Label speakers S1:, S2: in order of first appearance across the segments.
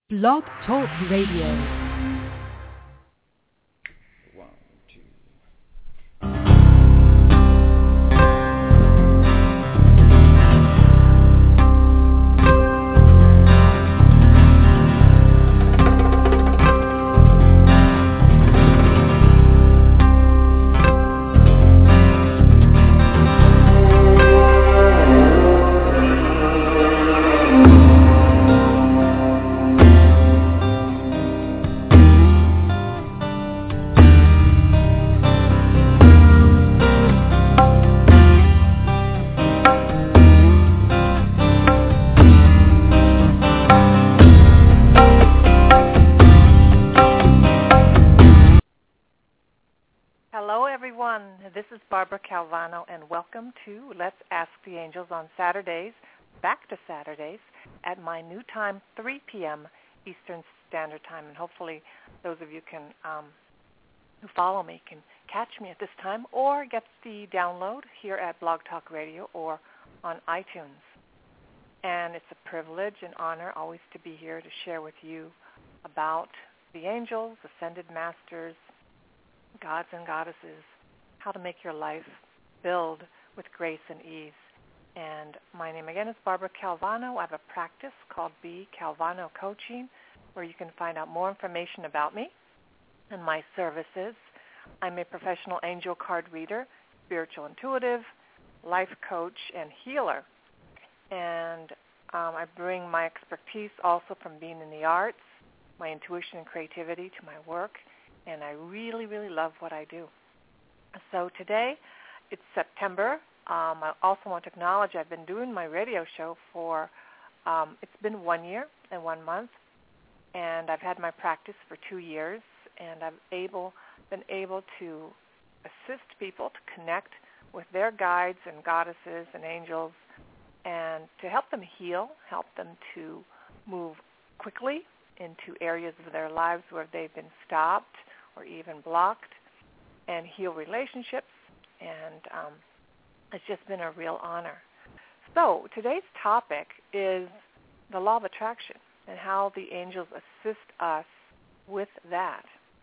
S1: Blog Talk Radio.
S2: This is Barbara Calvano, and welcome to Let's Ask the Angels on Saturdays, back to Saturdays, at my new time, 3 p.m. Eastern Standard Time. And hopefully those of you who follow me can catch me at this time or get the download here at Blog Talk Radio or on iTunes. And it's a privilege and honor always to be here to share with you about the angels, ascended masters, gods and goddesses, how to make your life build with grace and ease. And my name again is Barbara Calvano. I have a practice called B. Calvano Coaching, where you can find out more information about me and my services. I'm a professional angel card reader, spiritual intuitive, life coach, and healer. And I bring my expertise also from being in the arts, my intuition and creativity to my work, and I really, really love what I do. So today, it's September. I also want to acknowledge I've been doing my radio show for, it's been 1 year and 1 month, and I've had my practice for 2 years, and I've been able to assist people to connect with their guides and goddesses and angels, and to help them heal, help them to move quickly into areas of their lives where they've been stopped or even blocked, and heal relationships, and it's just been a real honor. So today's topic is the law of attraction and how the angels assist us with that.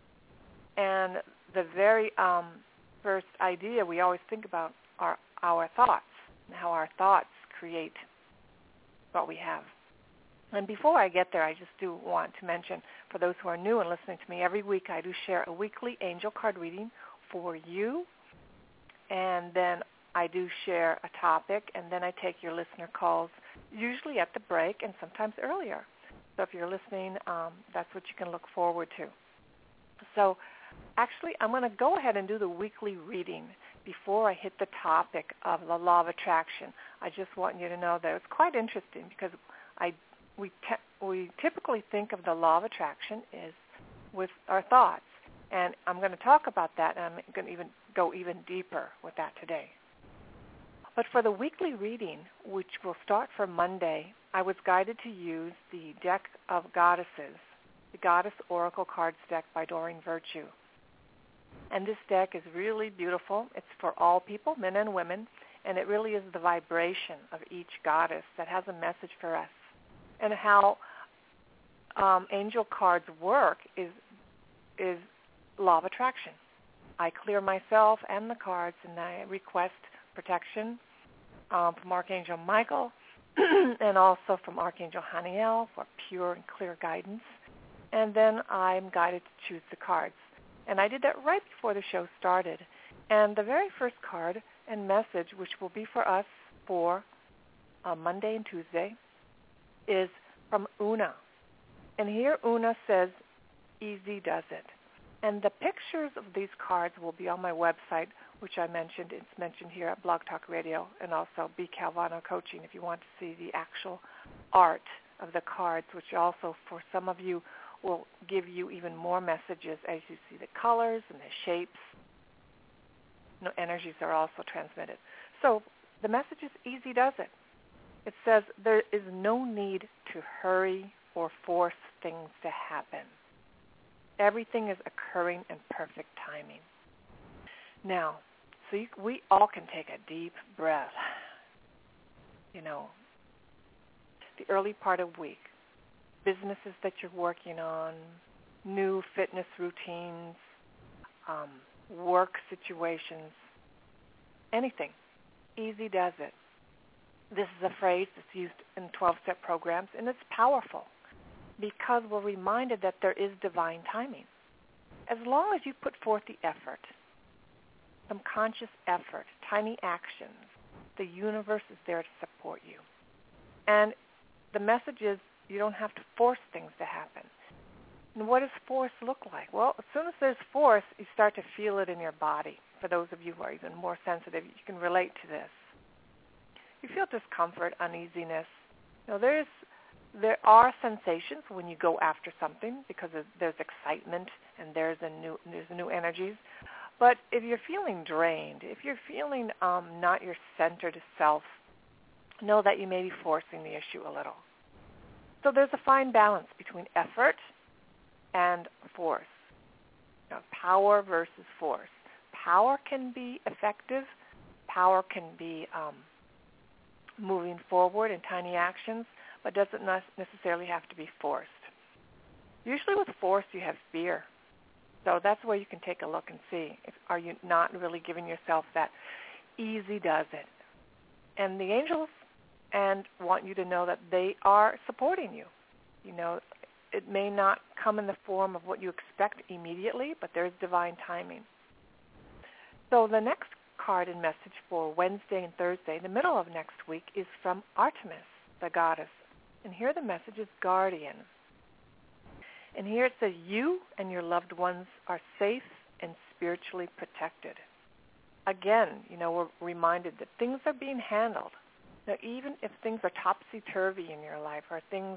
S2: And the very first idea we always think about are our thoughts, and how our thoughts create what we have. And before I get there, I just do want to mention, for those who are new and listening to me, every week I do share a weekly angel card reading for you, and then I do share a topic, and then I take your listener calls, usually at the break and sometimes earlier. So if you're listening, that's what you can look forward to. So actually, I'm going to go ahead and do the weekly reading before I hit the topic of the law of attraction. I just want you to know that it's quite interesting because we typically think of the law of attraction is with our thoughts. And I'm going to talk about that, and I'm going to even go even deeper with that today. But for the weekly reading, which will start for Monday, I was guided to use the deck of goddesses, the Goddess Oracle Cards deck by Doreen Virtue. And this deck is really beautiful. It's for all people, men and women, and it really is the vibration of each goddess that has a message for us. And how angel cards work is law of attraction. I clear myself and the cards, and I request protection from Archangel Michael and also from Archangel Haniel for pure and clear guidance. And then I'm guided to choose the cards. And I did that right before the show started. And the very first card and message, which will be for us for Monday and Tuesday, is from Una. And here Una says, "Easy does it." And the pictures of these cards will be on my website, which I mentioned. It's mentioned here at Blog Talk Radio, and also B. Calvano Coaching if you want to see the actual art of the cards, which also for some of you will give you even more messages as you see the colors and the shapes. Energies are also transmitted. So the message is easy does it. It says there is no need to hurry or force things to happen. Everything is occurring in perfect timing. Now, so we all can take a deep breath. The early part of week, businesses that you're working on, new fitness routines, work situations, anything. Easy does it. This is a phrase that's used in 12-step programs, and it's powerful because we're reminded that there is divine timing. As long as you put forth the effort, some conscious effort, tiny actions, the universe is there to support you. And the message is you don't have to force things to happen. And what does force look like? Well, as soon as there's force, you start to feel it in your body. For those of you who are even more sensitive, you can relate to this. You feel discomfort, uneasiness. There are sensations when you go after something because there's excitement and there's new energies. But if you're feeling drained, if you're feeling not your centered self, know that you may be forcing the issue a little. So there's a fine balance between effort and force. Power versus force. Power can be effective. Power can be moving forward in tiny actions, but doesn't necessarily have to be forced. Usually with force, you have fear. So that's where you can take a look and see, are you not really giving yourself that easy does it? And the angels want you to know that they are supporting you. It may not come in the form of what you expect immediately, but there's divine timing. So the next card and message for Wednesday and Thursday, the middle of next week, is from Artemis, the goddess. And here the message is guardian. And here it says, you and your loved ones are safe and spiritually protected. Again, we're reminded that things are being handled. Now, even if things are topsy-turvy in your life, or things,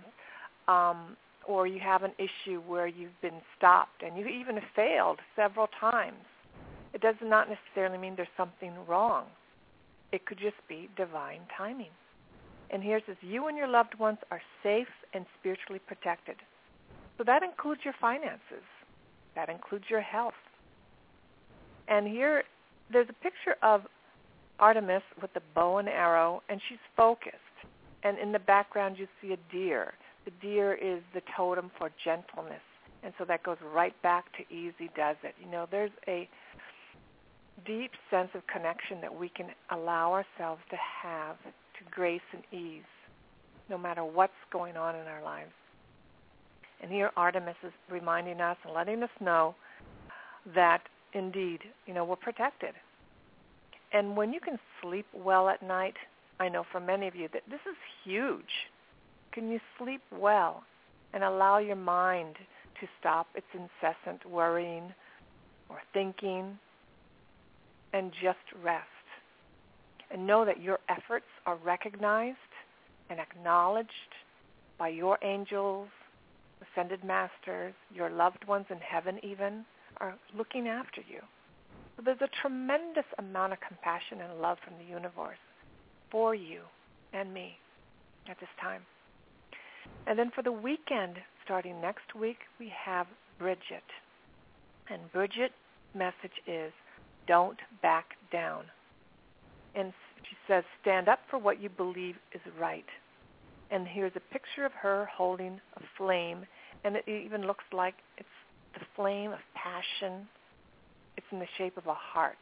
S2: or you have an issue where you've been stopped and you even failed several times, it does not necessarily mean there's something wrong. It could just be divine timing. And here it says, you and your loved ones are safe and spiritually protected. So that includes your finances. That includes your health. And here, there's a picture of Artemis with the bow and arrow, and she's focused. And in the background, you see a deer. The deer is the totem for gentleness. And so that goes right back to easy does it. There's a deep sense of connection that we can allow ourselves to have to grace and ease, no matter what's going on in our lives. And here Artemis is reminding us and letting us know that, indeed, we're protected. And when you can sleep well at night, I know for many of you that this is huge. Can you sleep well and allow your mind to stop its incessant worrying or thinking and just rest? And know that your efforts are recognized and acknowledged by your angels, ascended masters, your loved ones in heaven even, are looking after you. So there's a tremendous amount of compassion and love from the universe for you and me at this time. And then for the weekend, starting next week, we have Bridget. And Bridget's message is, don't back down. And she says, stand up for what you believe is right. And here's a picture of her holding a flame, and it even looks like it's the flame of passion. It's in the shape of a heart.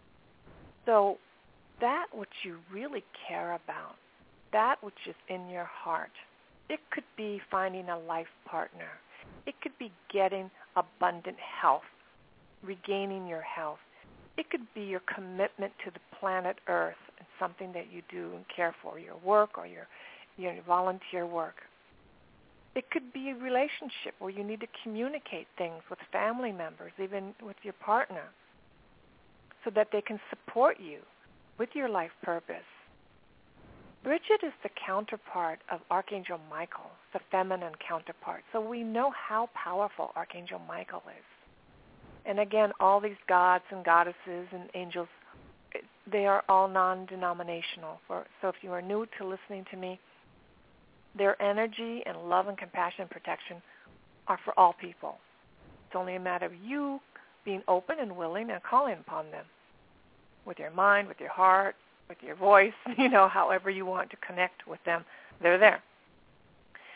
S2: So that which you really care about, that which is in your heart, it could be finding a life partner. It could be getting abundant health, regaining your health. It could be your commitment to the planet Earth and something that you do and care for, your work or your volunteer work. It could be a relationship where you need to communicate things with family members, even with your partner, so that they can support you with your life purpose. Bridget is the counterpart of Archangel Michael, the feminine counterpart. So we know how powerful Archangel Michael is. And again, all these gods and goddesses and angels, they are all non-denominational. So if you are new to listening to me, their energy and love and compassion and protection are for all people. It's only a matter of you being open and willing and calling upon them with your mind, with your heart, with your voice, however you want to connect with them. They're there.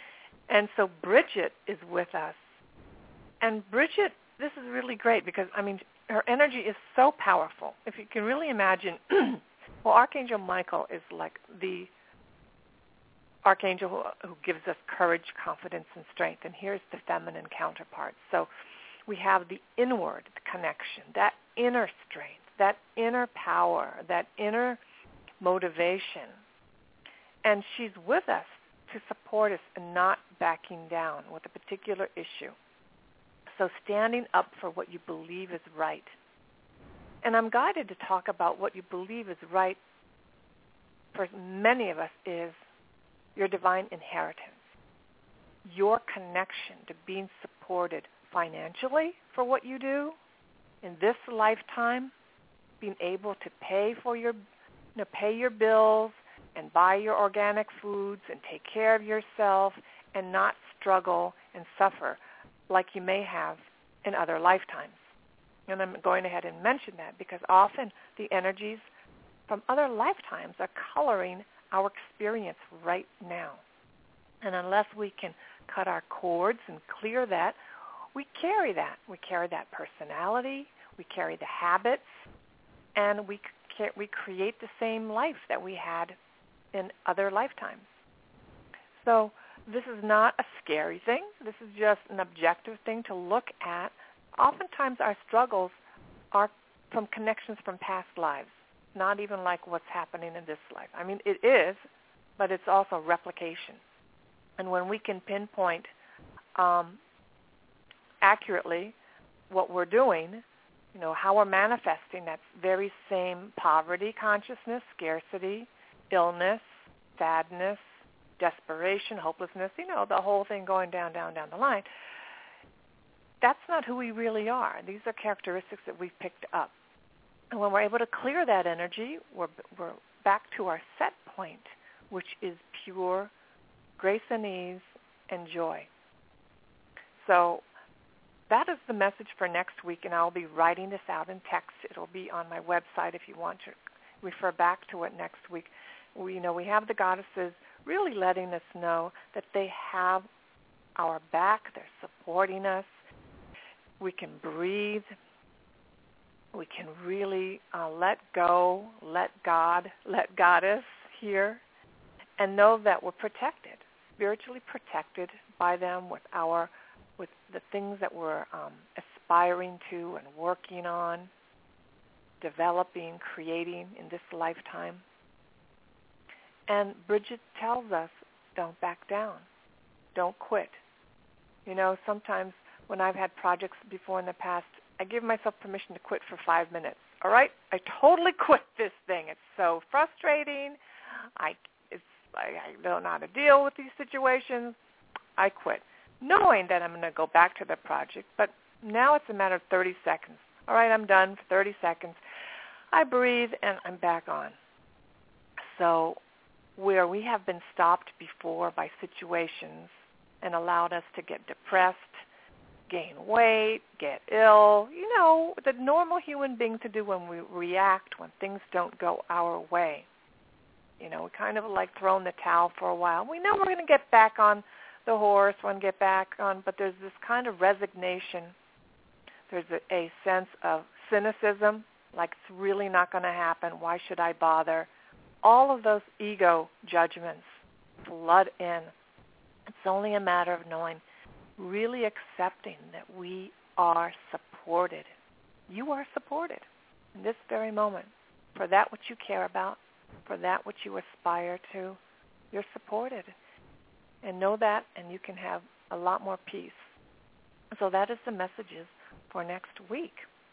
S2: And so Bridget is with us. And Bridget, this is really great because, her energy is so powerful. If you can really imagine, well, Archangel Michael is like the archangel who gives us courage, confidence, and strength. And here's the feminine counterpart. So we have the inward connection, that inner strength, that inner power, that inner motivation. And she's with us to support us and not backing down with a particular issue. So standing up for what you believe is right. And I'm guided to talk about what you believe is right for many of us is your divine inheritance, your connection to being supported financially for what you do in this lifetime, being able to pay your bills and buy your organic foods and take care of yourself and not struggle and suffer like you may have in other lifetimes. And I'm going ahead and mention that because often the energies from other lifetimes are coloring our experience right now. And unless we can cut our cords and clear that, we carry that. We carry that personality, we carry the habits, and we create the same life that we had in other lifetimes. So this is not a scary thing. This is just an objective thing to look at. Oftentimes our struggles are from connections from past lives, not even like what's happening in this life. It is, but it's also replication. And when we can pinpoint accurately what we're doing, how we're manifesting that very same poverty consciousness, scarcity, illness, sadness, desperation, hopelessness, the whole thing going down the line. That's not who we really are. These are characteristics that we've picked up. And when we're able to clear that energy, we're back to our set point, which is pure grace and ease and joy. So that is the message for next week, and I'll be writing this out in text. It'll be on my website if you want to refer back to it next week. We have the goddesses really letting us know that they have our back. They're supporting us. We can breathe. We can really let go, let God, let Goddess here, and know that we're protected, spiritually protected by them with the things that we're aspiring to and working on, developing, creating in this lifetime. And Bridget tells us, don't back down. Don't quit. Sometimes when I've had projects before in the past, I give myself permission to quit for 5 minutes. All right? I totally quit this thing. It's so frustrating. I don't know how to deal with these situations. I quit, knowing that I'm going to go back to the project. But now it's a matter of 30 seconds. All right, I'm done for 30 seconds. I breathe, and I'm back on. So where we have been stopped before by situations and allowed us to get depressed, gain weight, get ill, the normal human being to do when we react when things don't go our way. We kind of like throwing the towel for a while. We know we're going to get back on the horse, we're going to get back on, but there's this kind of resignation. There's a sense of cynicism, like it's really not going to happen. Why should I bother? All of those ego judgments flood in. It's only a matter of knowing, really accepting that we are supported. You are supported in this very moment for that which you care about, for that which you aspire to. You're supported. And know that, and you can have a lot more peace. So that is the messages for next week.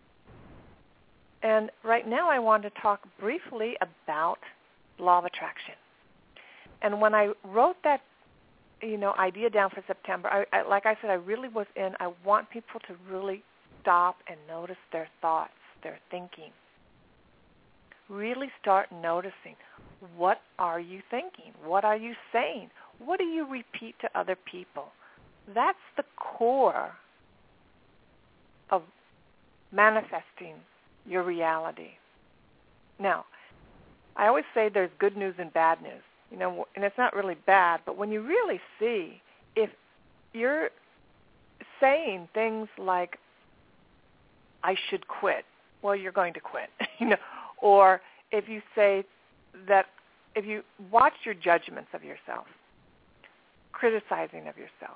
S2: And right now I want to talk briefly about law of attraction. And when I wrote that, idea down for September, I like I said, I want people to really stop and notice their thoughts, their thinking. Really start noticing, what are you thinking? What are you saying? What do you repeat to other people? That's the core of manifesting your reality. Now, I always say there's good news and bad news, and it's not really bad, but when you really see if you're saying things like, I should quit, well, you're going to quit. Or if you say that, if you watch your judgments of yourself, criticizing of yourself,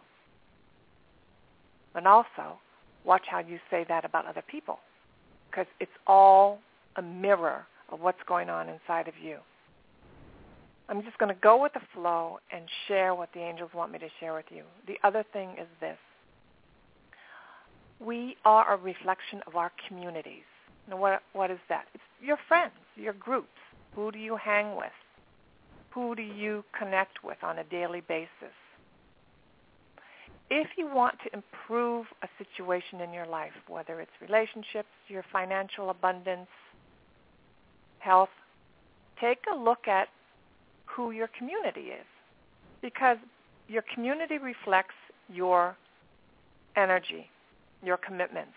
S2: and also watch how you say that about other people, because it's all a mirror of what's going on inside of you. I'm just going to go with the flow and share what the angels want me to share with you. The other thing is this. We are a reflection of our communities. Now, what is that? It's your friends, your groups. Who do you hang with? Who do you connect with on a daily basis? If you want to improve a situation in your life, whether it's relationships, your financial abundance, health, take a look at who your community is, because your community reflects your energy, your commitments.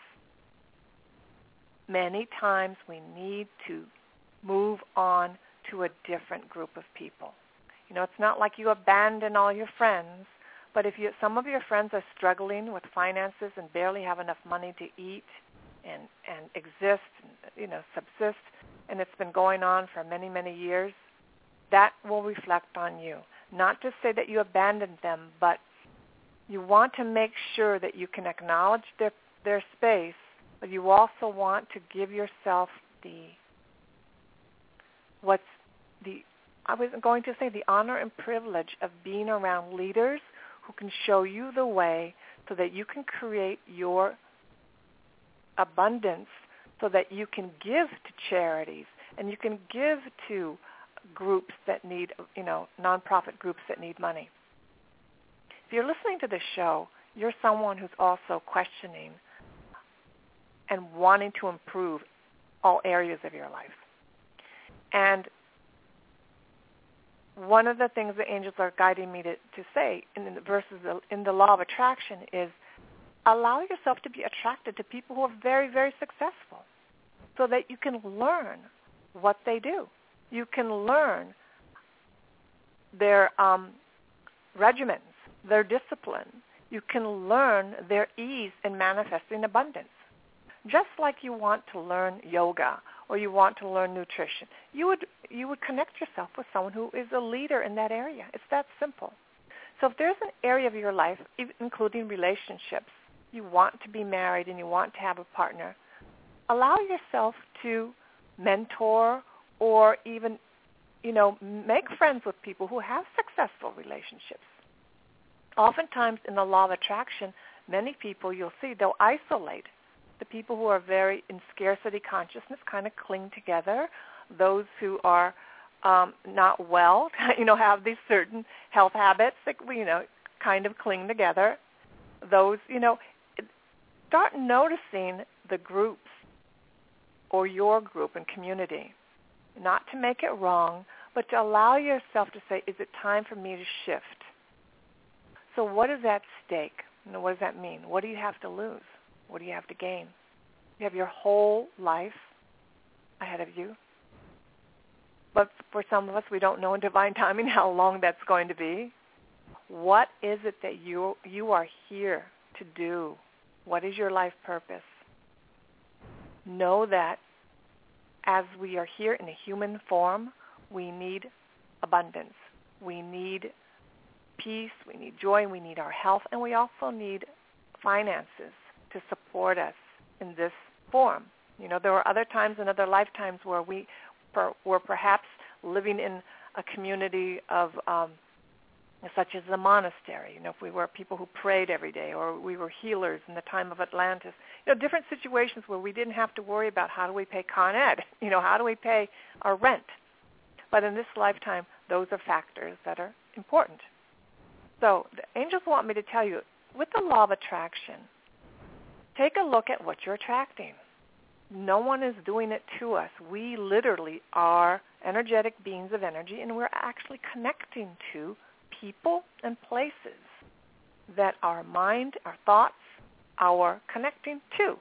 S2: Many times we need to move on to a different group of people. It's not like you abandon all your friends, but if some of your friends are struggling with finances and barely have enough money to eat and exist, subsist, and it's been going on for many, many years, that will reflect on you. Not to say that you abandoned them, but you want to make sure that you can acknowledge their space, but you also want to give yourself the honor and privilege of being around leaders who can show you the way so that you can create your abundance, so that you can give to charities and you can give to groups that need, nonprofit groups that need money. If you're listening to this show, you're someone who's also questioning and wanting to improve all areas of your life. And one of the things the angels are guiding me to say in the verses in the law of attraction is allow yourself to be attracted to people who are very, very successful so that you can learn what they do. You can learn their regimens, their discipline. You can learn their ease in manifesting abundance. Just like you want to learn yoga or you want to learn nutrition, you would connect yourself with someone who is a leader in that area. It's that simple. So if there's an area of your life, including relationships, you want to be married and you want to have a partner, allow yourself to mentor or even, make friends with people who have successful relationships. Oftentimes in the law of attraction, many people you'll see, they'll isolate. The people who are very in scarcity consciousness kind of cling together. Those who are not well, have these certain health habits that, kind of cling together. Those, start noticing the groups or your group and community. Not to make it wrong, but to allow yourself to say, is it time for me to shift? So what is at stake? What does that mean? What do you have to lose? What do you have to gain? You have your whole life ahead of you. But for some of us, we don't know in divine timing how long that's going to be. What is it that you are here to do? What is your life purpose? Know that as we are here in a human form, we need abundance. We need peace. We need joy. We need our health. And we also need finances to support us in this form. There were other times in other lifetimes where we were perhaps living in a community of such as the monastery. If we were people who prayed every day, or we were healers in the time of Atlantis. Different situations where we didn't have to worry about how do we pay Con Ed, how do we pay our rent. But in this lifetime, those are factors that are important. So the angels want me to tell you, with the law of attraction, take a look at what you're attracting. No one is doing it to us. We literally are energetic beings of energy, and we're actually connecting to people and places that our mind, our thoughts, are connecting to.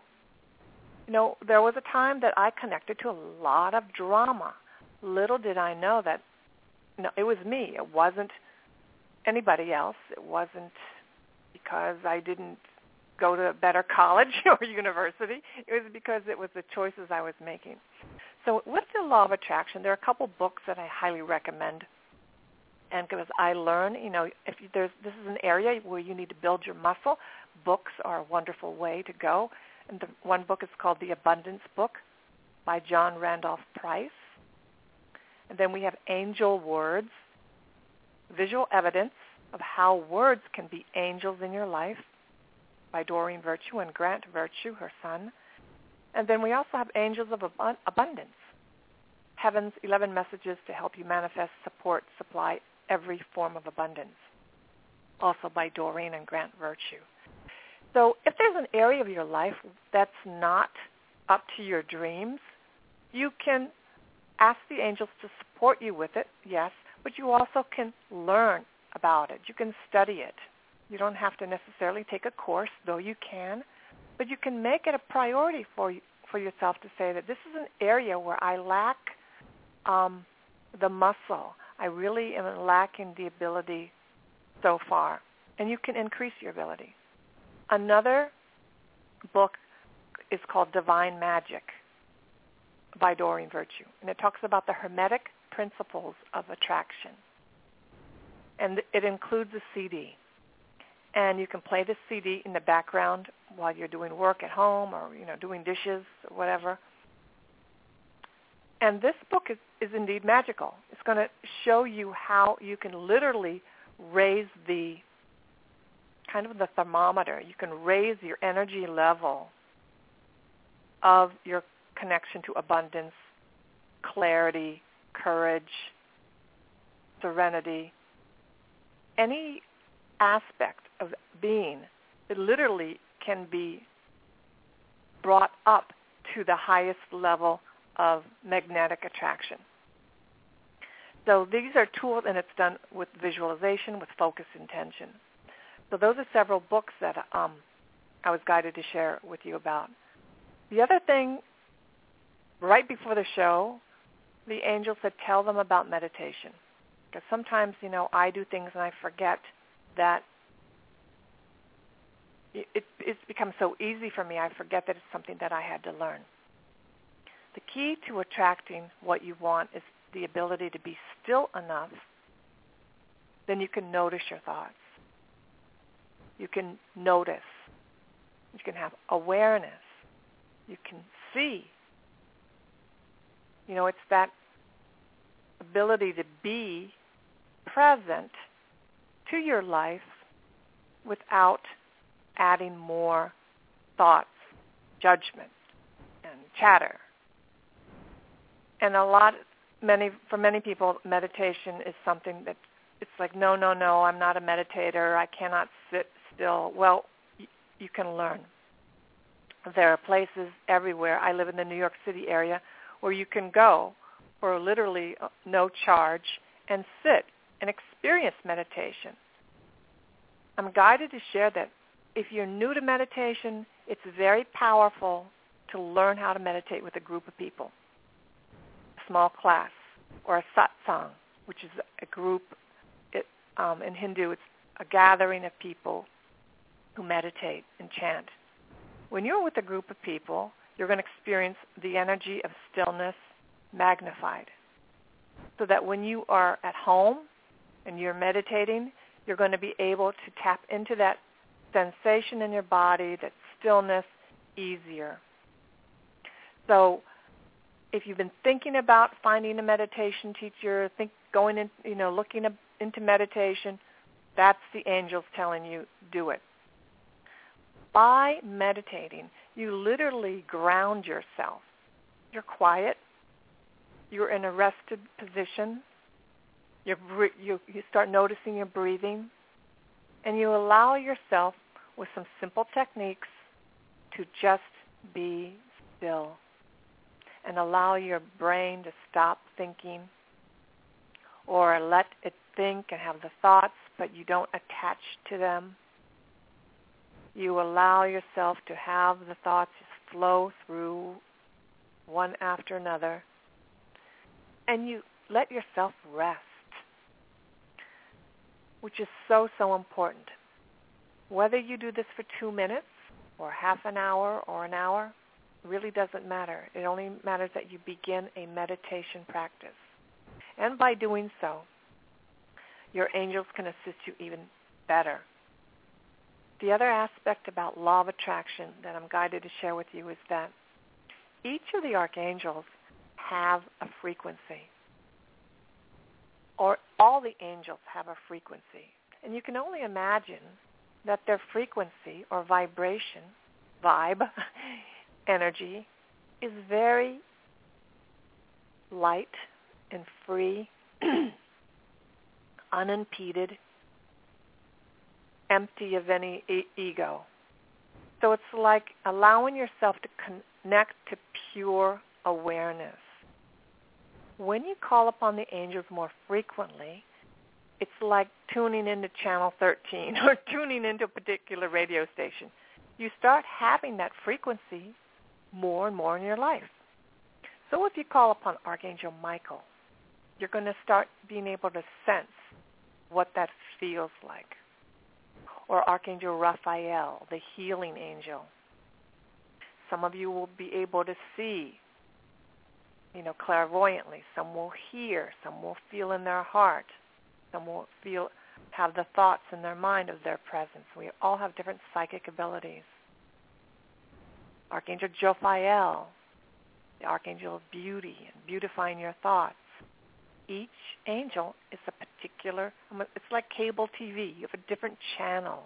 S2: There was a time that I connected to a lot of drama. Little did I know that it was me. It wasn't anybody else. It wasn't because I didn't go to a better college or university. It was because it was the choices I was making. So with the law of attraction, there are a couple books that I highly recommend. And because I learn, this is an area where you need to build your muscle, books are a wonderful way to go. And the one book is called The Abundance Book by John Randolph Price. And then we have Angel Words, Visual Evidence of How Words Can Be Angels in Your Life by Doreen Virtue and Grant Virtue, her son. And then we also have Angels of Abundance, Heaven's 11 Messages to Help You Manifest, Support, Supply Every Form of Abundance, also by Doreen and Grant Virtue. So if there's an area of your life that's not up to your dreams, you can ask the angels to support you with it, yes, but you also can learn about it. You can study it. You don't have to necessarily take a course, though you can, but you can make it a priority for yourself to say that this is an area where I lack the muscle. I really am lacking the ability so far, and you can increase your ability. Another book is called Divine Magic by Doreen Virtue, and it talks about the Hermetic principles of attraction, and it includes a CD. And you can play the CD in the background while you're doing work at home or, doing dishes or whatever. And this book is indeed magical. It's going to show you how you can literally raise the thermometer. You can raise your energy level of your connection to abundance, clarity, courage, serenity, any aspect of being that literally can be brought up to the highest level of magnetic attraction. So these are tools, and it's done with visualization, with focus intention. So those are several books that I was guided to share with you about. The other thing, right before the show, the angel said, tell them about meditation. Because sometimes, I do things and I forget that it's become so easy for me, I forget that it's something that I had to learn. The key to attracting what you want is the ability to be still enough, then you can notice your thoughts. You can notice. You can have awareness. You can see. It's that ability to be present to your life without adding more thoughts, judgment, and chatter. And for many people, meditation is something that it's like, no, I'm not a meditator. I cannot sit still. Well, you can learn. There are places everywhere. I live in the New York City area where you can go for literally no charge and sit and experience meditation. I'm guided to share that if you're new to meditation, it's very powerful to learn how to meditate with a group of people, a small class, or a satsang, which is a group. In Hindu, it's a gathering of people who meditate and chant. When you're with a group of people, you're going to experience the energy of stillness magnified, so that when you are at home and you're meditating, you're going to be able to tap into that sensation in your body, that stillness, easier. So if you've been thinking about finding a meditation teacher, looking into meditation, that's the angels telling you, do it. By meditating, you literally ground yourself. You're quiet. You're in a rested position. You start noticing your breathing. And you allow yourself, with some simple techniques, to just be still. And allow your brain to stop thinking, or let it think and have the thoughts, but you don't attach to them. You allow yourself to have the thoughts just flow through one after another. And you let yourself rest, which is so, so important. Whether you do this for 2 minutes or half an hour or an hour really doesn't matter. It only matters that you begin a meditation practice. And by doing so, your angels can assist you even better. The other aspect about law of attraction that I'm guided to share with you is that each of the archangels have a frequency, or all the angels have a frequency. And you can only imagine that their frequency or vibration, vibe, energy, is very light and free, unimpeded, empty of any ego. So it's like allowing yourself to connect to pure awareness. When you call upon the angels more frequently, it's like tuning into Channel 13 or tuning into a particular radio station. You start having that frequency more and more in your life. So if you call upon Archangel Michael, you're going to start being able to sense what that feels like. Or Archangel Raphael, the healing angel. Some of you will be able to see, clairvoyantly. Some will hear. Some will feel in their heart. Some will have the thoughts in their mind of their presence. We all have different psychic abilities. Archangel Jophiel, the archangel of beauty and beautifying your thoughts. Each angel is a particular, it's like cable TV. You have a different channel.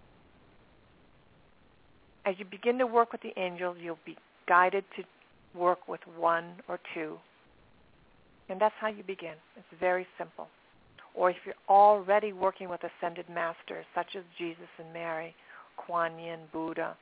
S2: As you begin to work with the angels, you'll be guided to work with one or two. And that's how you begin. It's very simple. Or if you're already working with ascended masters, such as Jesus and Mary, Kuan Yin, Buddha,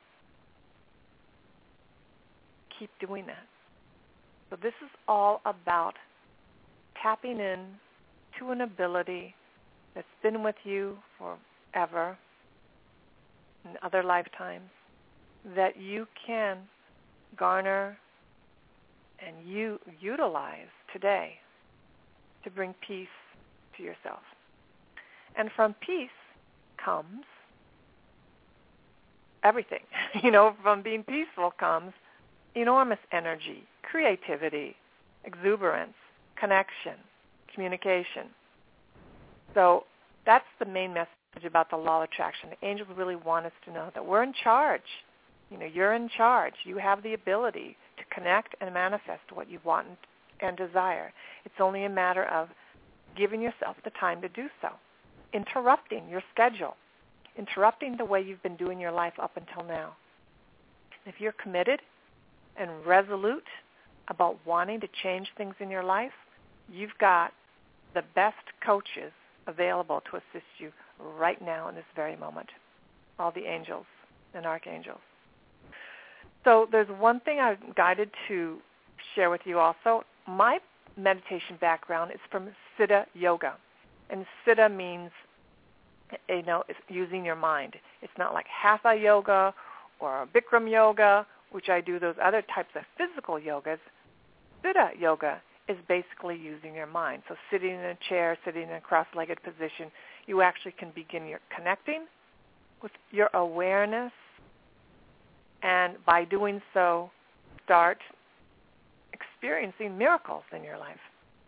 S2: keep doing that. So this is all about tapping in to an ability that's been with you forever, in other lifetimes, that you can garner and utilize today to bring peace to yourself. And from peace comes everything. From being peaceful comes enormous energy, creativity, exuberance, connection, communication. So that's the main message about the law of attraction. The angels really want us to know that we're in charge. You're in charge. You have the ability to connect and manifest what you want and desire. It's only a matter of giving yourself the time to do so, interrupting your schedule, interrupting the way you've been doing your life up until now. If you're committed and resolute about wanting to change things in your life, you've got the best coaches available to assist you right now in this very moment, all the angels and archangels. So there's one thing I'm guided to share with you also. My meditation background is from Siddha Yoga. And Siddha means, it's using your mind. It's not like Hatha Yoga or Bikram Yoga, which I do those other types of physical yogas. Siddha Yoga is basically using your mind. So sitting in a chair, sitting in a cross-legged position, you actually can begin your connecting with your awareness, and by doing so, start experiencing miracles in your life.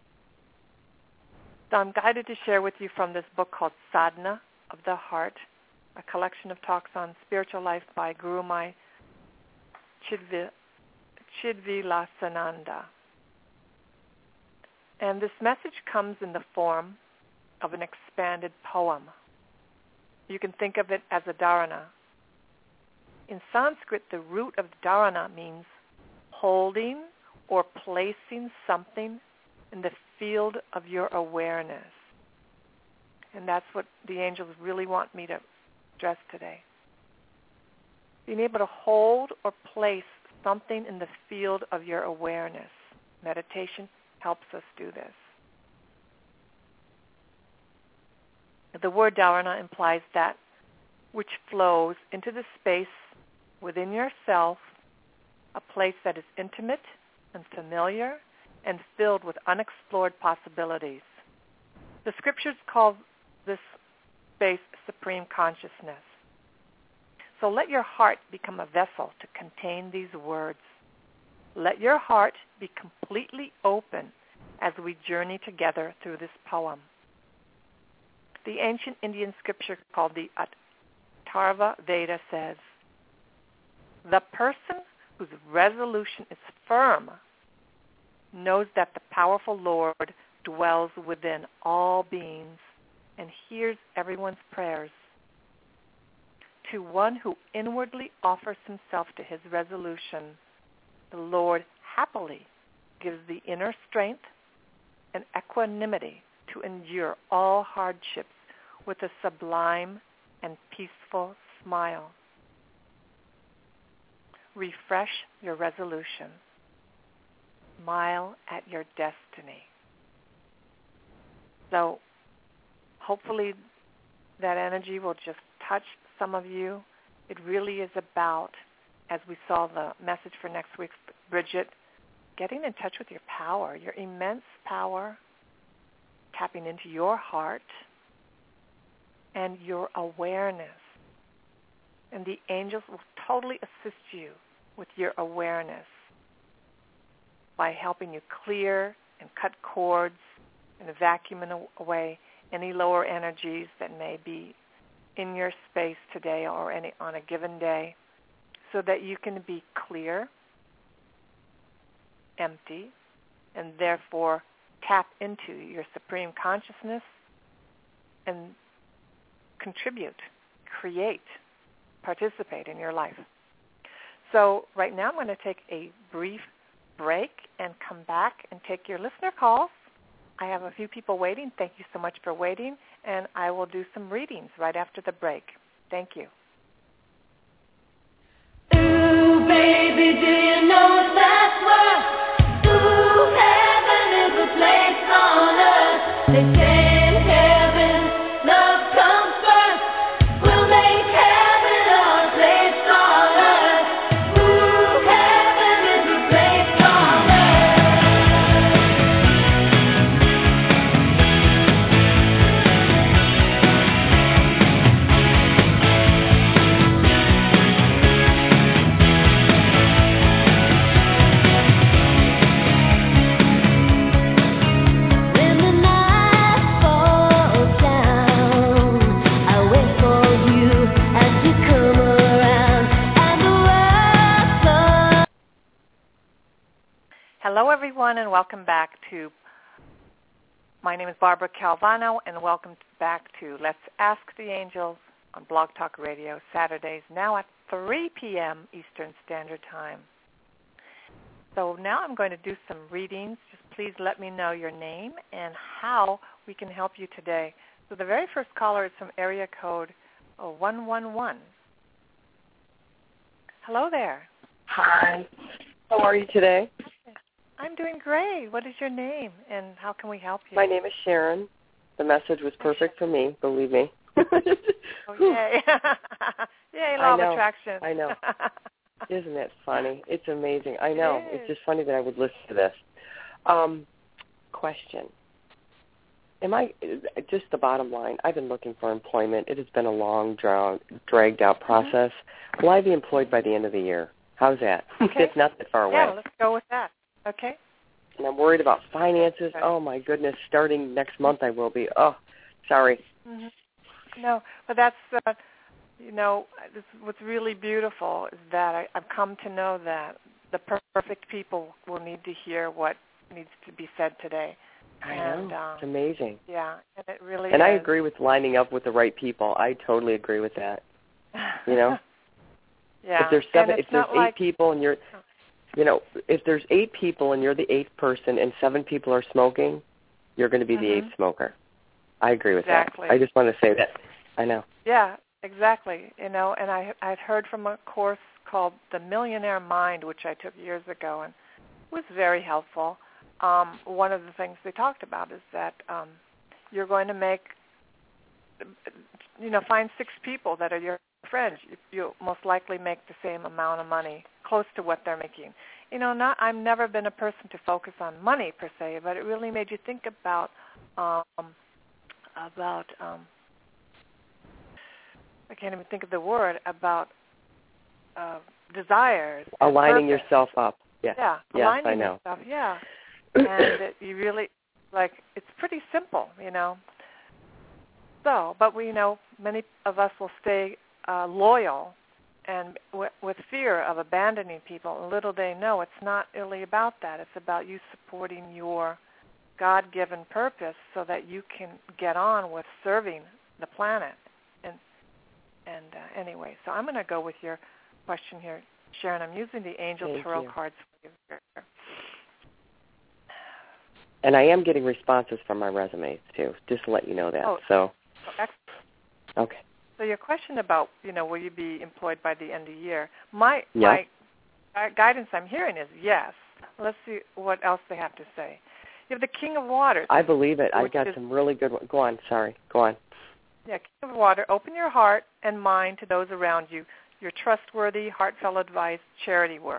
S2: So I'm guided to share with you from this book called Sadhana of the Heart, a collection of talks on spiritual life by Guru Mai Chidvilasananda. And this message comes in the form of an expanded poem. You can think of it as a dharana. In Sanskrit, the root of dharana means holding or placing something in the field of your awareness. And that's what the angels really want me to address today. Being able to hold or place something in the field of your awareness. Meditation helps us do this. The word dharana implies that which flows into the space within yourself, a place that is intimate and familiar and filled with unexplored possibilities. The scriptures call this space supreme consciousness. So let your heart become a vessel to contain these words. Let your heart be completely open as we journey together through this poem. The ancient Indian scripture called the Atharva Veda says, "The person whose resolution is firm knows that the powerful Lord dwells within all beings and hears everyone's prayers. To one who inwardly offers himself to his resolution, the Lord happily gives the inner strength and equanimity to endure all hardships with a sublime and peaceful smile. Refresh your resolution. Smile at your destiny." So hopefully that energy will just touch some of you. It really is about, as we saw the message for next week, Bridget, getting in touch with your power, your immense power, tapping into your heart and your awareness. And the angels will totally assist you with your awareness by helping you clear and cut cords and vacuum away any lower energies that may be in your space today or on a given day, so that you can be clear, empty, and therefore tap into your supreme consciousness and contribute, create, participate in your life. So right now I'm going to take a brief break and come back and take your listener calls. I have a few people waiting. Thank you so much for waiting, and I will do some readings right after the break. Thank you.
S3: Ooh, baby, do you know that's what? Ooh, heaven is a place on earth. They say in heaven, love comes first. We'll make heaven our place on earth. Ooh, heaven is a place on earth. When the night falls down, I wait for you as you come around, and the world's
S2: Hello, everyone, and welcome back to, my name is Barbara Calvano, and welcome back to Let's Ask the Angels on Blog Talk Radio, Saturdays, now at 3 p.m. Eastern Standard Time. So now I'm going to do some readings. Just please let me know your name and how we can help you today. So the very first caller is from area code 111. Hello there.
S4: Hi. How are you today?
S2: I'm doing great. What is your name, and how can we help you?
S4: My name is Sharon. The message was perfect for me, believe me.
S2: Oh, yay. Yay, law of attraction.
S4: I know. Isn't it funny? It's amazing. I know. It's just funny that I would listen to this. Question. Just the bottom line, I've been looking for employment. It has been a long, dragged-out process. Will I be employed by the end of the year? How's that?
S2: Okay.
S4: It's not that far away.
S2: Yeah, let's go with that. Okay.
S4: And I'm worried about finances.
S2: Okay.
S4: Oh, my goodness. Starting next month I will be. Oh, sorry.
S2: Mm-hmm. No, but that's, what's really beautiful is that I've come to know that the perfect people will need to hear what needs to be said today.
S4: I know. It's amazing.
S2: Yeah, and it really
S4: And
S2: is.
S4: I agree with lining up with the right people. I totally agree with that. You know?
S2: Yeah.
S4: If there's eight people and you're, if there's 8 people and you're the 8th person and 7 people are smoking, you're going to be the 8th smoker. I agree with that. I just want to say that. I know.
S2: Yeah, exactly. And I've heard from a course called The Millionaire Mind, which I took years ago, and it was very helpful. One of the things they talked about is that you're going to find 6 people that are your friends. You'll most likely make the same amount of money, close to what they're making. I've never been a person to focus on money per se, but it really made you think about I can't even think of the word, about desires.
S4: Aligning
S2: purpose.
S4: yourself up. Yeah.
S2: Yeah.
S4: Yes,
S2: aligning
S4: I know.
S2: yourself. Yeah. And you really, it's pretty simple, So, but many of us will stay loyal and with fear of abandoning people. And little they know, it's not really about that. It's about you supporting your God-given purpose so that you can get on with serving the planet. And anyway, so I'm going to go with your question here, Sharon. I'm using the Angel Tarot cards for you.
S4: And I am getting responses from my resumes, too, just to let you know that.
S2: Excellent.
S4: Okay.
S2: So your question about, will you be employed by the end of the year, my guidance I'm hearing is yes. Let's see what else they have to say. You have the King of Waters.
S4: I believe it. I've got some really good ones. Go on. Sorry. Go on.
S2: Yeah, King of Water. Open your heart and mind to those around you. Your trustworthy, heartfelt advice, charity work.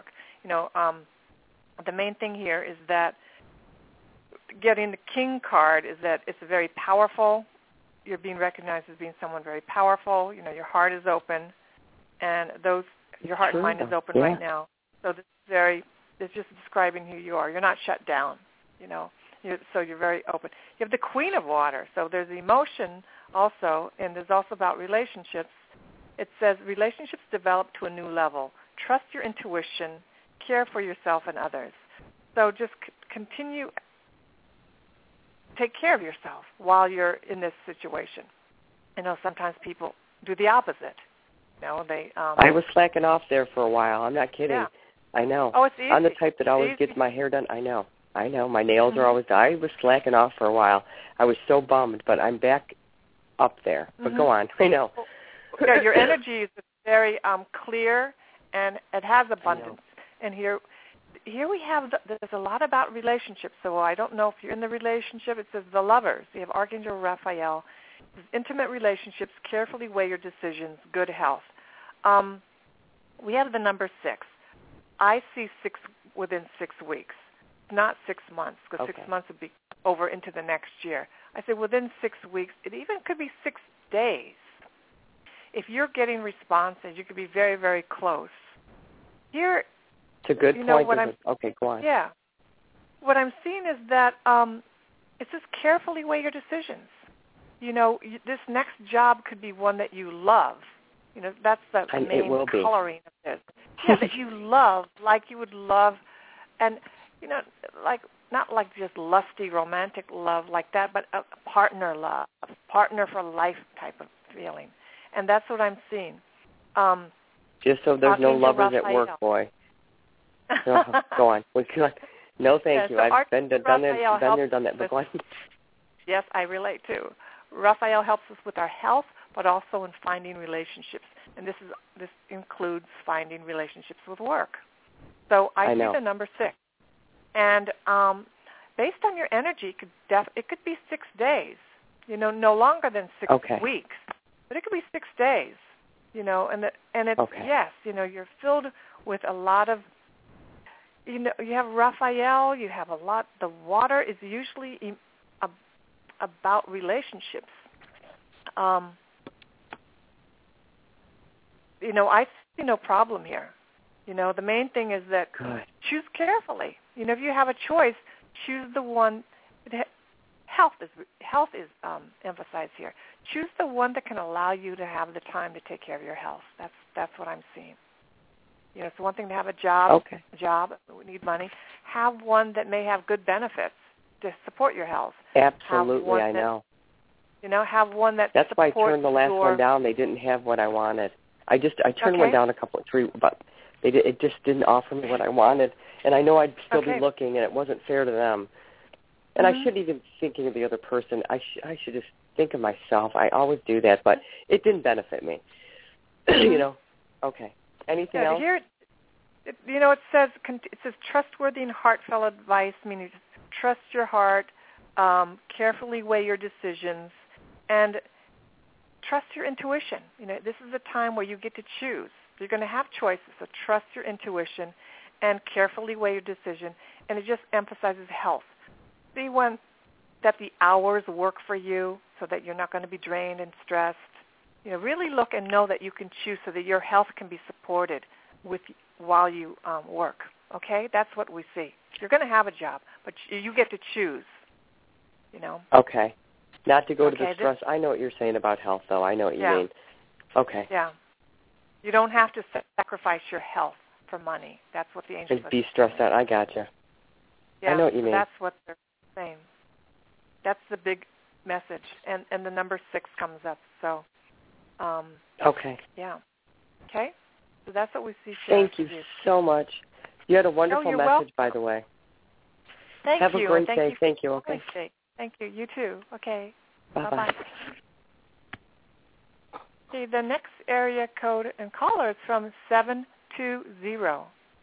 S2: The main thing here is that getting the King card is that it's very powerful. You're being recognized as being someone very powerful. Your heart is open, and your heart and mind is open right now. So this is it's just describing who you are. You're not shut down, so you're very open. You have the Queen of Water. So there's emotion also, and there's also about relationships. It says relationships develop to a new level. Trust your intuition. Care for yourself and others. So just continue. Take care of yourself while you're in this situation. Sometimes people do the opposite.
S4: I was slacking off there for a while. I'm not kidding.
S2: Yeah.
S4: I know.
S2: Oh, it's easy.
S4: I'm the type that always gets my hair done. I know. My nails are always done. I was slacking off for a while. I was so bummed, but I'm back up there. But go on. I know.
S2: Yeah, your energy is very clear, and it has abundance. And here we have, there's a lot about relationships. So I don't know if you're in the relationship. It says the lovers. You have Archangel Raphael. It says intimate relationships, carefully weigh your decisions, good health. We have the number 6. I see 6 within 6 weeks, not 6 months, because 6 months would be over into the next year. I say within 6 weeks. It even could be 6 days. If you're getting responses, you could be very, very close. Here,
S4: it's a good point. Okay, go on.
S2: Yeah. What I'm seeing is that it says carefully weigh your decisions. This next job could be one that you love. That's the main coloring of this. Yeah, that you love, like you would love, and, not like just lusty, romantic love like that, but a partner love, a partner for life type of feeling. And that's what I'm seeing.
S4: Just so there's no lovers at work, boy. Go on. No, thank you. I've been done that. But go on.
S2: Yes, I relate too. Raphael helps us with our health, but also in finding relationships. And this includes finding relationships with work. So I see the number 6. And based on your energy, it could be 6 days, no longer than 6 weeks. But it could be 6 days, and it's, yes, you're filled with a lot of, you have Raphael, you have a lot, the water is usually about relationships. I see no problem here. The main thing is that choose carefully. If you have a choice, choose the one. Health is emphasized here. Choose the one that can allow you to have the time to take care of your health. That's what I'm seeing. It's one thing to have a job. We need money. Have one that may have good benefits to support your health.
S4: Absolutely, I know.
S2: Have one that
S4: That's
S2: supports
S4: why I turned the last one down. They didn't have what I wanted. I turned one down but it just didn't offer me what I wanted. And I know I'd still be looking, and it wasn't fair to them. And I shouldn't even be thinking of the other person. I should just think of myself. I always do that, but it didn't benefit me. Okay. Anything else?
S2: Here, it says trustworthy and heartfelt advice, meaning trust your heart, carefully weigh your decisions, and trust your intuition. This is a time where you get to choose. You're going to have choices, so trust your intuition and carefully weigh your decision. And it just emphasizes health. See that the hours work for you so that you're not going to be drained and stressed. Really look and know that you can choose so that your health can be supported while you work. Okay, that's what we see. You're going to have a job, but you get to choose. You know.
S4: Okay. Not to go to the stress. I know what you're saying about health, though. I know what you mean. Okay.
S2: Yeah. You don't have to sacrifice your health for money. That's what the angels
S4: and be stressed out. I gotcha.
S2: Yeah,
S4: I know what you mean.
S2: That's what they're saying. That's the big message, and the number 6 comes up. So.
S4: Okay.
S2: Yeah. Okay. So that's what we see.
S4: Thank you so much. You had a wonderful message,
S2: welcome.
S4: by the way.
S2: Thank
S4: Have
S2: you.
S4: a great day. Thank you. Okay.
S2: Thank you. You too. Okay.
S4: Bye-bye.
S2: See, the next area code and caller is from 720.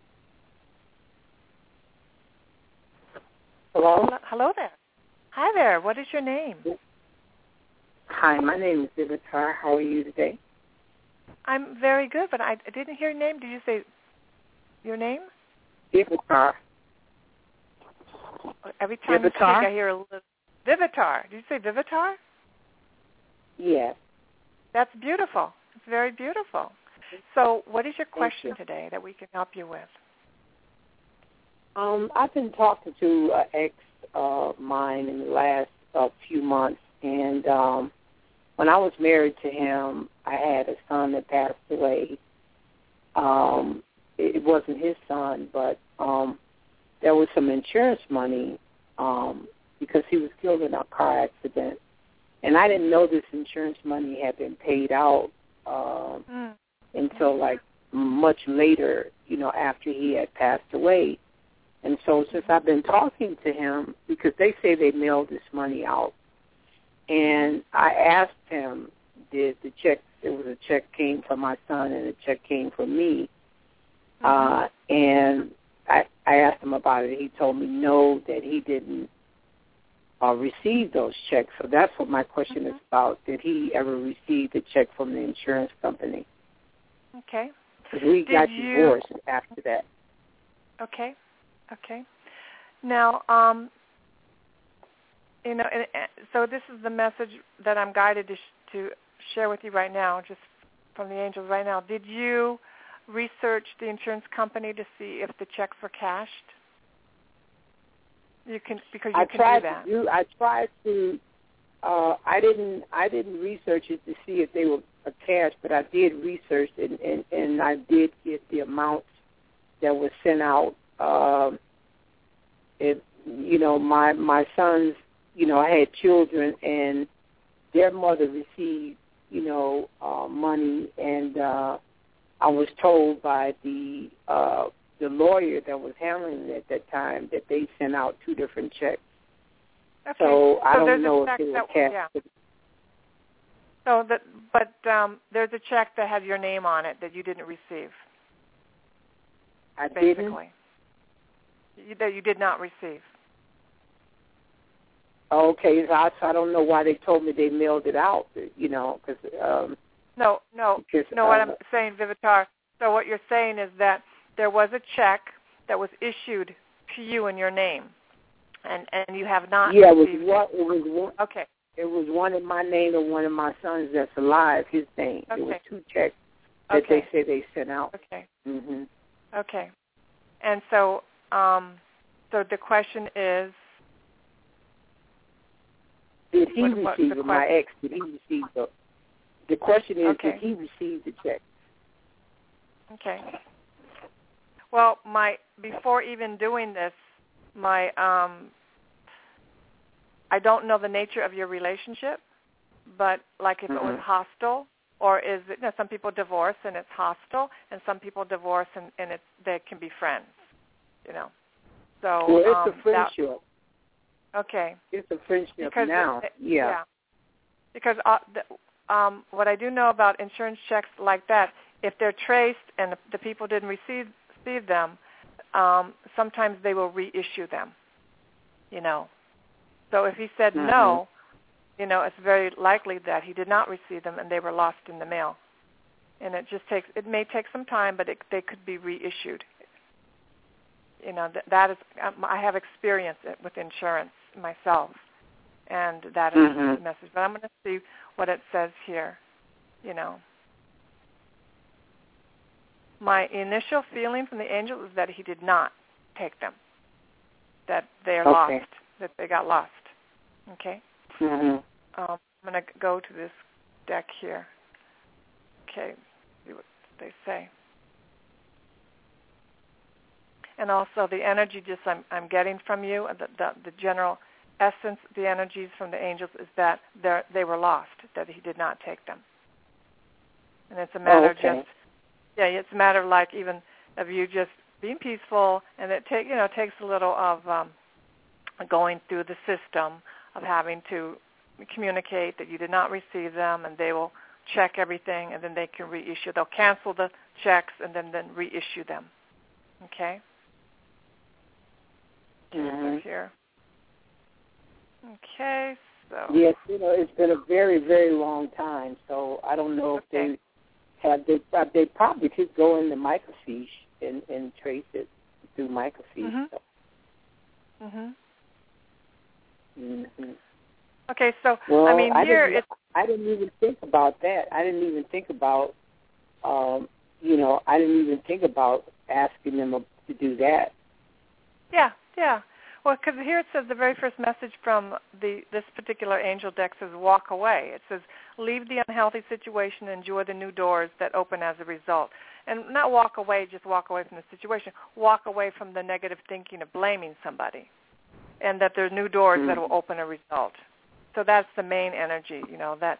S5: Hello?
S2: Hello there. Hi there. What is your name?
S5: Hi, my name is Vivitar. How are you today?
S2: I'm very good, but I didn't hear your name. Did you say your name?
S5: Vivitar.
S2: Every time you speak, I hear a little... Vivitar. Did you say Vivitar?
S5: Yes.
S2: That's beautiful. It's very beautiful. So what is your question today that we can help you with?
S5: I've been talking to an ex of mine in the last few months, and when I was married to him, I had a son that passed away. It wasn't his son, but there was some insurance money because he was killed in a car accident. And I didn't know this insurance money had been paid out until, like, much later, you know, after he had passed away. And so since I've been talking to him, because they say they mailed this money out, and I asked him, did the check, there was a check came from my son and a check came from me, and I asked him about it. He told me no, that he didn't receive those checks. So that's what my question is about. Did he ever receive the check from the insurance company?
S2: Okay.
S5: Because we got divorced after that.
S2: Okay. Okay. Now, you know, so this is the message that I'm guided to share with you right now, just from the angels right now. Did you research the insurance company to see if the checks were cashed? You can, because you can do that.
S5: I tried to. I didn't research it to see if they were cashed, but I did research it, and I did get the amounts that was sent out. You know, my sons, you know, I had children, and their mother received, you know, money, and I was told by the lawyer that was handling it at that time that they sent out 2 different checks.
S2: Okay.
S5: So I don't know if they were cashed.
S2: Yeah. So there's a check that had your name on it that you didn't receive.
S5: I
S2: basically. That you did not receive.
S5: Okay, so I don't know why they told me they mailed it out. You know, because
S2: no. What I'm saying, Vivitar. So what you're saying is that there was a check that was issued to you in your name, and you have not.
S5: Yeah,
S2: received
S5: it was one.
S2: Okay.
S5: It was one in my name and one of my sons that's alive, his name.
S2: Okay.
S5: It was 2 checks that they say they sent out.
S2: Okay.
S5: Mhm.
S2: Okay. And so the question is,
S5: did he receive it? My ex, did he receive the? The question is, did he receive the check?
S2: Okay. Well, before even doing this, I don't know the nature of your relationship, but like if it was hostile, or is it? You know, some people divorce and it's hostile, and some people divorce and they can be friends. You know. So
S5: well, it's a friendship.
S2: Okay.
S5: It's a friendship
S2: because
S5: now. Yeah.
S2: Because what I do know about insurance checks like that, if they're traced and the people didn't receive them, sometimes they will reissue them. You know. So if he said no, you know, it's very likely that he did not receive them and they were lost in the mail. And it may take some time, but they could be reissued. You know, that is, I have experience with insurance myself, and that is the message. But I'm going to see what it says here, you know. my initial feeling from the angel is that he did not take them, that they're
S5: okay.
S2: lost, that they got lost. Okay?
S5: Mm-hmm.
S2: I'm going to go to this deck here. Okay, see what they say. And also the energy just I'm getting from you, the general essence, the energies from the angels is that they were lost, that he did not take them. And it's a matter of just, it's a matter of like even of you just being peaceful, and it takes a little of going through the system of having to communicate that you did not receive them, and they will check everything, and then they can reissue. They'll cancel the checks and then reissue them. Okay?
S5: Mm-hmm.
S2: Here. Okay, so.
S5: Yes, it's been a very, very long time, so I don't know if they probably could go into microfiche and trace it through microfiche.
S2: Mm-hmm.
S5: So.
S2: Mm-hmm.
S5: Mm-hmm.
S2: Okay, so,
S5: well,
S2: I mean, here
S5: I didn't even think about that. I didn't even think about, I didn't even think about asking them to do that.
S2: Yeah. Well, because here it says the very first message from this particular angel deck says, walk away. It says, leave the unhealthy situation and enjoy the new doors that open as a result. And not walk away, just walk away from the situation. Walk away from the negative thinking of blaming somebody, and that there are new doors that will open a result. So that's the main energy, that,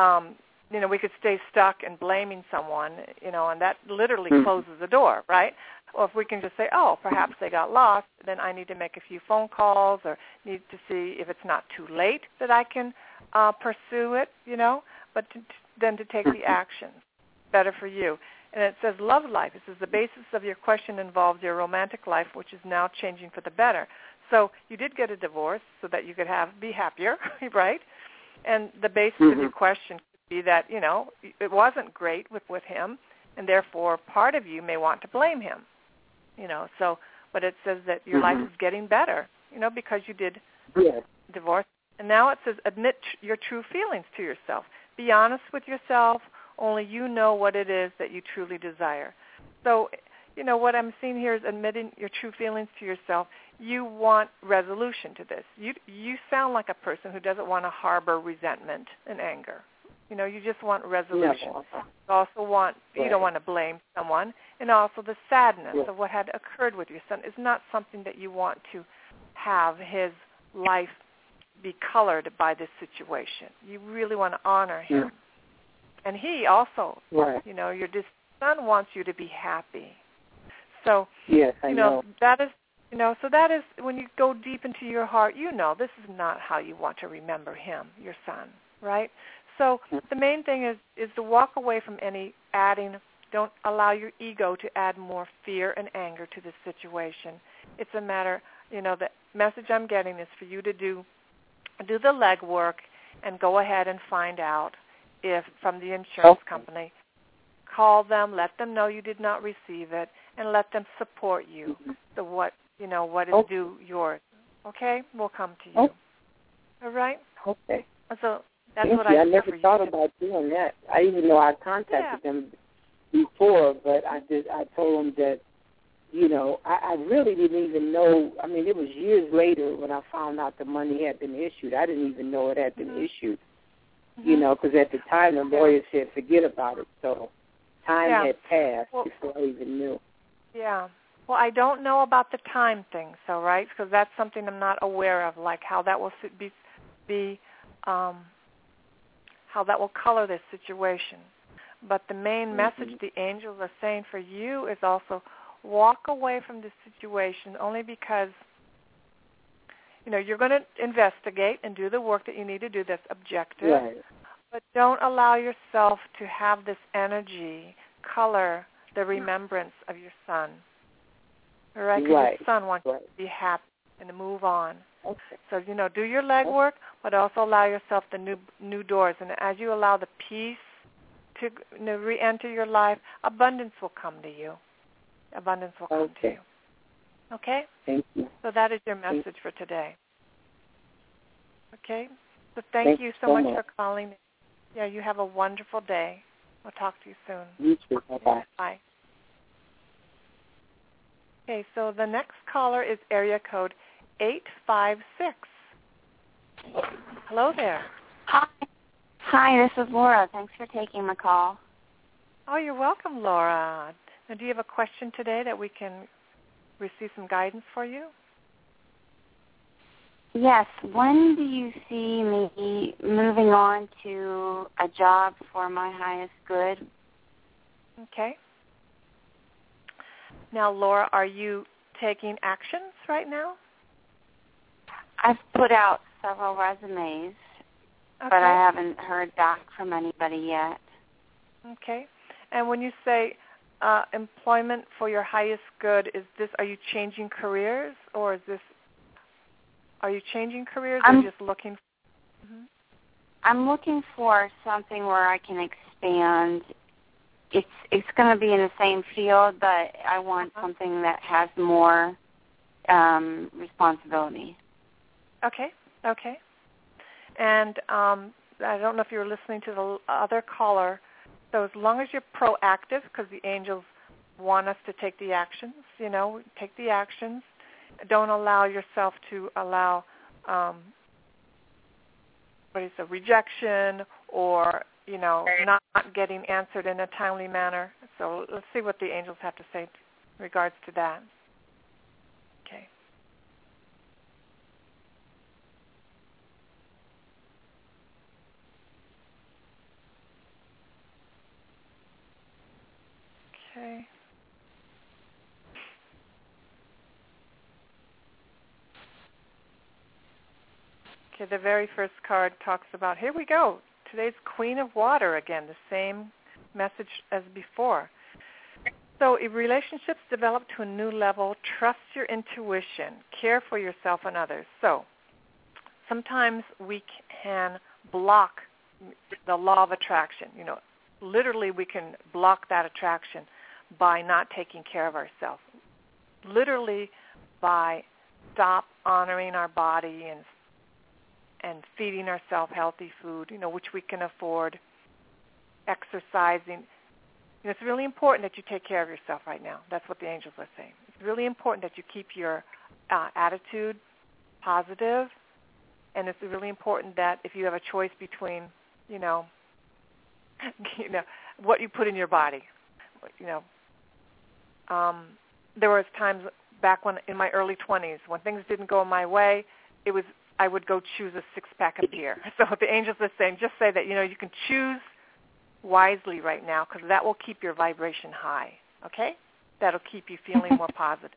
S2: we could stay stuck in blaming someone, and that literally closes the door, right? Or if we can just say, perhaps they got lost, then I need to make a few phone calls or need to see if it's not too late that I can pursue it, but then to take the action. Better for you. And it says love life. It says the basis of your question involves your romantic life, which is now changing for the better. So you did get a divorce so that you could be happier, right? And the basis of your question could be that, it wasn't great with him, and therefore part of you may want to blame him. But it says that your life is getting better, because you did divorce. And now it says admit your true feelings to yourself. Be honest with yourself. Only you know what it is that you truly desire. So, what I'm seeing here is admitting your true feelings to yourself. You want resolution to this. You sound like a person who doesn't want to harbor resentment and anger. You just want resolution. You also want, you don't want to blame someone. And also the sadness of what had occurred with your son is not something that you want to have his life be colored by this situation. You really want to honor him. And he also, your son wants you to be happy. So,
S5: I know.
S2: That is, so that is when you go deep into your heart, this is not how you want to remember him, your son, right? So the main thing is to walk away from any adding. Don't allow your ego to add more fear and anger to this situation. It's a matter, the message I'm getting is for you to do the legwork and go ahead and find out if from the insurance company, call them, let them know you did not receive it, and let them support you. So what is due yours. Okay? We'll come to you. All right?
S5: Okay.
S2: So that's
S5: Thank
S2: what
S5: you.
S2: I
S5: never thought about doing that. I even know I contacted them before, but I told them that, I really didn't even know. I mean, it was years later when I found out the money had been issued. I didn't even know it had been issued, because at the time the lawyer said forget about it. So time had passed before I even knew. Yeah.
S2: Well, I don't know about the time thing, so right, because that's something I'm not aware of, like how that will be how that will color this situation. But the main message the angels are saying for you is also walk away from this situation only because, you're going to investigate and do the work that you need to do that's objective.
S5: Right.
S2: But don't allow yourself to have this energy color the remembrance of your son. All right? Because your son wants you to be happy and to move on.
S5: Okay.
S2: So, do your legwork, but also allow yourself the new doors. And as you allow the peace to re-enter your life, abundance will come to you. Abundance will come to you. Okay?
S5: Thank you.
S2: So that is your message for today. Okay? So thank you so much for calling. Yeah, you have a wonderful day. We'll talk to you soon.
S5: You too. Bye-bye.
S2: Bye. Okay, so the next caller is area code 856. Hello there.
S6: Hi, this is Laura. Thanks for taking my call.
S2: Oh, you're welcome, Laura. Now, do you have a question today that we can receive some guidance for you?
S6: Yes. When do you see me moving on to a job for my highest good?
S2: Okay. Now, Laura, are you taking actions right now?
S6: I've put out several resumes, but I haven't heard back from anybody yet.
S2: Okay. And when you say employment for your highest good, are you changing careers, or are you changing careers, or just looking?
S6: I'm looking for something where I can expand. It's going to be in the same field, but I want something that has more responsibility.
S2: Okay. And I don't know if you were listening to the other caller. So as long as you're proactive, because the angels want us to take the actions, take the actions. Don't allow yourself to allow rejection or, not getting answered in a timely manner. So let's see what the angels have to say in regards to that. Okay. Okay. Okay, the very first card talks about, here we go, today's Queen of Water again, the same message as before. So if relationships develop to a new level, trust your intuition, care for yourself and others. So sometimes we can block the law of attraction. Literally we can block that attraction by not taking care of ourselves. Literally by stop honoring our body and feeding ourselves healthy food, which we can afford, exercising. It's really important that you take care of yourself right now. That's what the angels are saying. It's really important that you keep your attitude positive, and it's really important that if you have a choice between, what you put in your body, there was times back when in my early 20s when things didn't go my way, I would go choose a 6-pack of beer. So the angels are saying, just say that, you can choose wisely right now because that will keep your vibration high, okay? That'll keep you feeling more positive.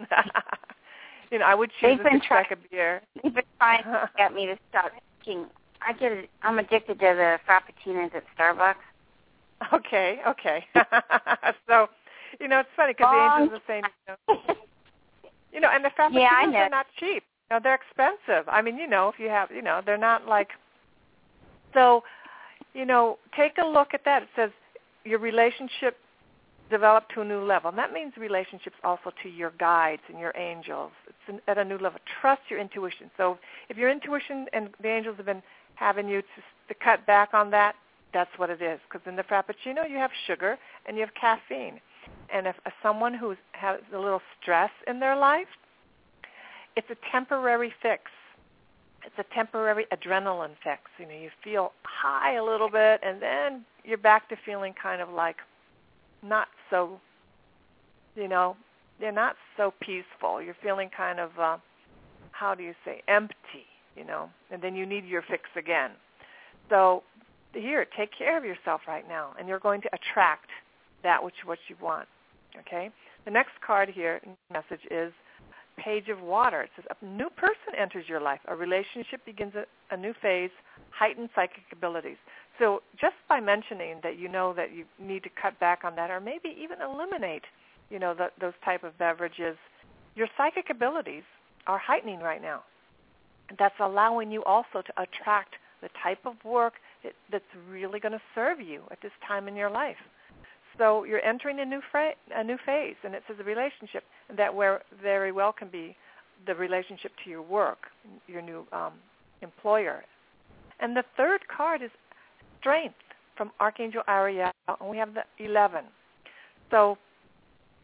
S2: I would choose a 6-pack of beer.
S6: They've been trying to get me to stop drinking. I'm addicted to the Frappuccinos at Starbucks.
S2: Okay. So, it's funny because the angels are saying, and the Frappuccinos are not cheap. They're expensive. I mean, if you have, they're not like, so, take a look at that. It says your relationship developed to a new level. And that means relationships also to your guides and your angels. It's at a new level. Trust your intuition. So if your intuition and the angels have been having you to cut back on that, that's what it is. Because in the Frappuccino, you have sugar and you have caffeine. And if someone who has a little stress in their life, it's a temporary fix. It's a temporary adrenaline fix. You feel high a little bit, and then you're back to feeling kind of like not so, you're not so peaceful. You're feeling kind of, empty, and then you need your fix again. So here, take care of yourself right now, and you're going to attract that what you want, okay? The next card here, message is Page of Water. It says, a new person enters your life. A relationship begins a new phase, heightened psychic abilities. So just by mentioning that that you need to cut back on that or maybe even eliminate, those type of beverages, your psychic abilities are heightening right now. That's allowing you also to attract the type of work that's really going to serve you at this time in your life. So you're entering a new phase, and it says a relationship that very well can be the relationship to your work, your new employer. And the third card is Strength from Archangel Ariel, and we have the 11. So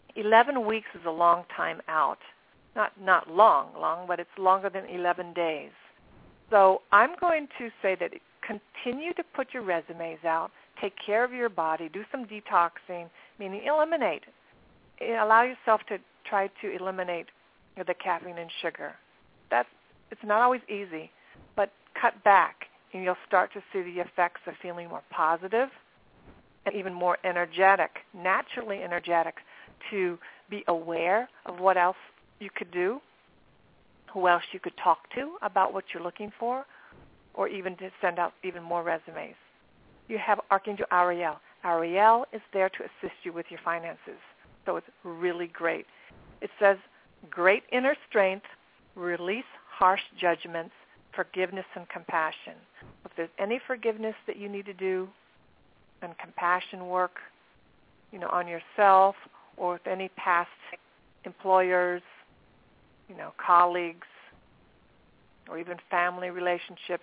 S2: 11 weeks is a long time out. Not long, but it's longer than 11 days. So I'm going to say that continue to put your resumes out, take care of your body, do some detoxing, meaning eliminate. Allow yourself to try to eliminate the caffeine and sugar. It's not always easy, but cut back, and you'll start to see the effects of feeling more positive and even more energetic, naturally energetic, to be aware of what else you could do, who else you could talk to about what you're looking for, or even to send out even more resumes. You have Archangel Ariel. Ariel is there to assist you with your finances, so it's really great. It says, great inner strength, release harsh judgments, forgiveness and compassion. If there's any forgiveness that you need to do and compassion work, on yourself or with any past employers, colleagues, or even family relationships,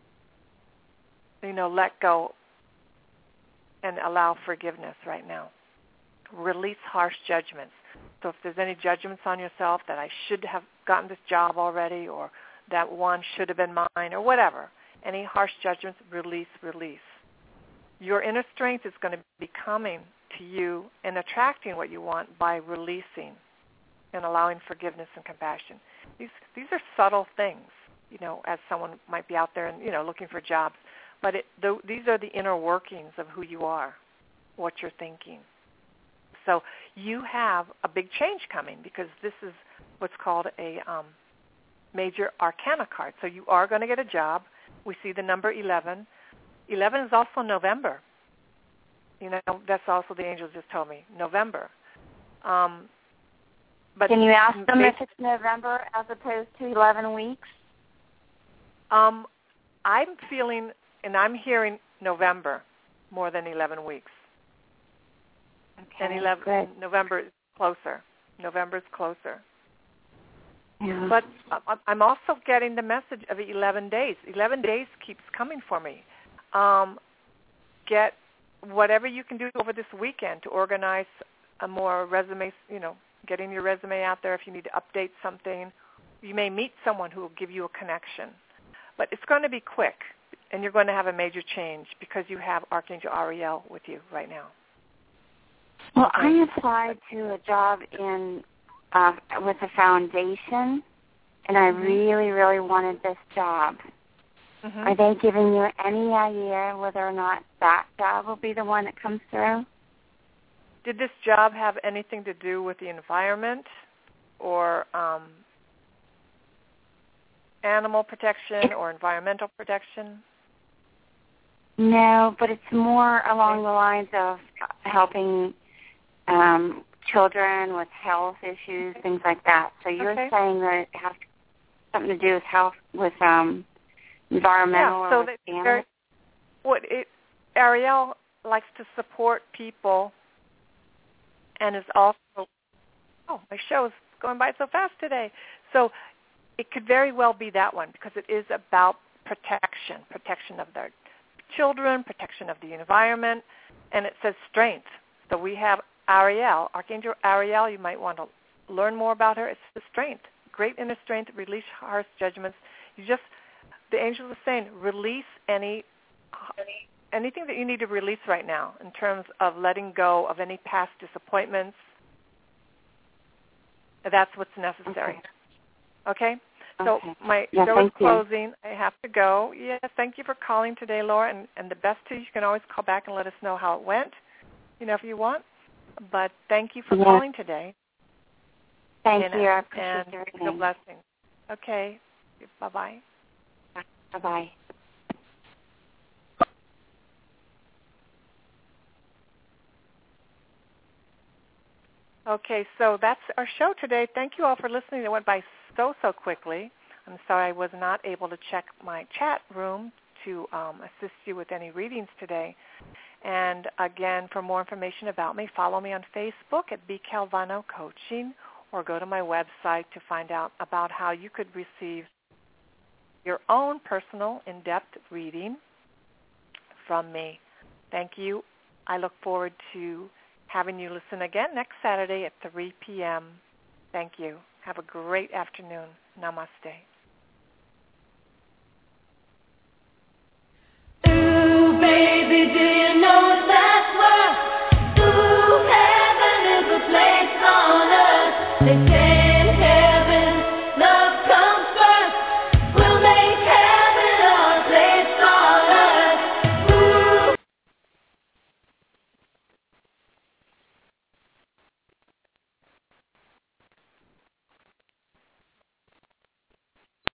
S2: let go and allow forgiveness right now. Release harsh judgments. So if there's any judgments on yourself that I should have gotten this job already, or that one should have been mine, or whatever, any harsh judgments, release. Your inner strength is going to be coming to you and attracting what you want by releasing and allowing forgiveness and compassion. These are subtle things, as someone might be out there and, looking for jobs. But these are the inner workings of who you are, what you're thinking. So you have a big change coming, because this is what's called a major arcana card. So you are going to get a job. We see the number 11. 11 is also November. That's also the angels just told me, November. But
S6: can you ask them if it's November as opposed to 11 weeks?
S2: I'm feeling, and I'm hearing November more than 11 weeks.
S6: Okay,
S2: and November is closer. November is closer.
S6: Yeah.
S2: But I'm also getting the message of 11 days. 11 days keeps coming for me. Get whatever you can do over this weekend to organize a more resume, getting your resume out there if you need to update something. You may meet someone who will give you a connection. But it's going to be quick, and you're going to have a major change because you have Archangel Ariel with you right now.
S6: Well, I applied to a job with a foundation, and I really, really wanted this job. Mm-hmm. Are they giving you any idea whether or not that job will be the one that comes through?
S2: Did this job have anything to do with the environment or animal protection or environmental protection?
S6: No, but it's more along the lines of helping children with health issues, things like that. So you're saying that it has something to do with health, with environmental or with animals?
S2: Ariel likes to support people and is also, my show is going by so fast today. So it could very well be that one, because it is about protection of their children, protection of the environment, and it says strength. So we have Ariel, Archangel Ariel. You might want to learn more about her. It's the strength, great inner strength, release harsh judgments. The angels are saying, release anything that you need to release right now in terms of letting go of any past disappointments. That's what's necessary. Okay? So my show is closing. I have to go. Yes, thank you for calling today, Laura. And the best to you can always call back and let us know how it went, if you want. But thank you for calling today.
S6: Thank you. I appreciate everything.
S2: And the blessing. Okay. Bye-bye.
S6: Bye-bye.
S2: Okay, so that's our show today. Thank you all for listening. It went by so quickly. I'm sorry I was not able to check my chat room to assist you with any readings today. And again, for more information about me, follow me on Facebook at B. Calvano Coaching, or go to my website to find out about how you could receive your own personal in-depth reading from me. Thank you. I look forward to having you listen again next Saturday at 3 p.m. Thank you. Have a great afternoon. Namaste.